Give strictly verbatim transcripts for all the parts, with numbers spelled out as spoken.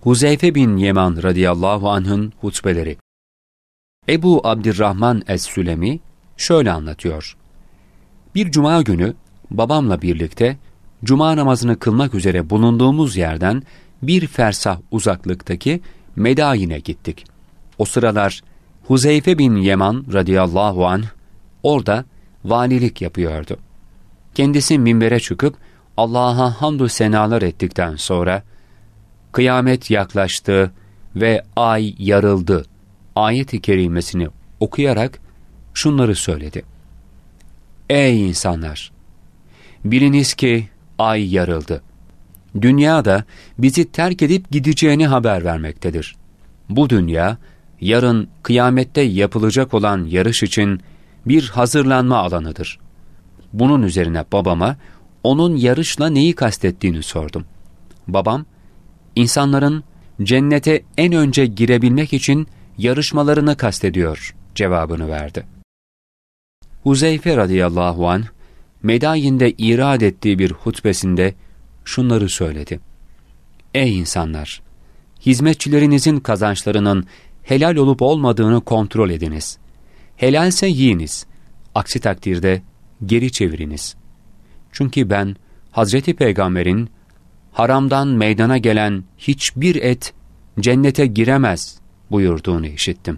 Huzeyfe bin Yeman radıyallahu anh'ın hutbeleri. Ebu Abdirrahman Es-Sülemi şöyle anlatıyor. Bir cuma günü babamla birlikte cuma namazını kılmak üzere bulunduğumuz yerden bir fersah uzaklıktaki Medayin'e gittik. O sıralar Huzeyfe bin Yeman radıyallahu anh orada valilik yapıyordu. Kendisi minbere çıkıp Allah'a hamdü senalar ettikten sonra kıyamet yaklaştı ve ay yarıldı ayet-i kerimesini okuyarak şunları söyledi. Ey insanlar! Biliniz ki ay yarıldı. Dünya da bizi terk edip gideceğini haber vermektedir. Bu dünya, yarın kıyamette yapılacak olan yarış için bir hazırlanma alanıdır. Bunun üzerine babama, onun yarışla neyi kastettiğini sordum. Babam, insanların cennete en önce girebilmek için yarışmalarını kastediyor cevabını verdi. Huzeyfe radıyallahu anh, Medayin'de irad ettiği bir hutbesinde şunları söyledi. Ey insanlar! Hizmetçilerinizin kazançlarının helal olup olmadığını kontrol ediniz. Helalse yiyiniz. Aksi takdirde geri çeviriniz. Çünkü ben Hazreti Peygamber'in haramdan meydana gelen hiçbir et cennete giremez buyurduğunu işittim.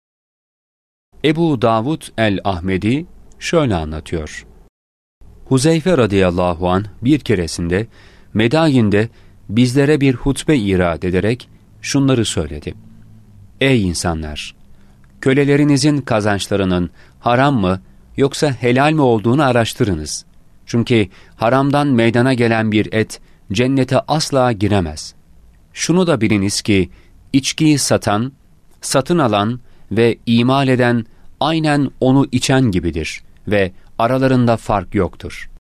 Ebu Davud el-Ahmedi şöyle anlatıyor. Huzeyfe radıyallahu anh bir keresinde Medayin'de bizlere bir hutbe irad ederek şunları söyledi. Ey insanlar! Kölelerinizin kazançlarının haram mı yoksa helal mi olduğunu araştırınız. Çünkü haramdan meydana gelen bir et cennete asla giremez. Şunu da biliniz ki içkiyi satan, satın alan ve imal eden aynen onu içen gibidir ve aralarında fark yoktur.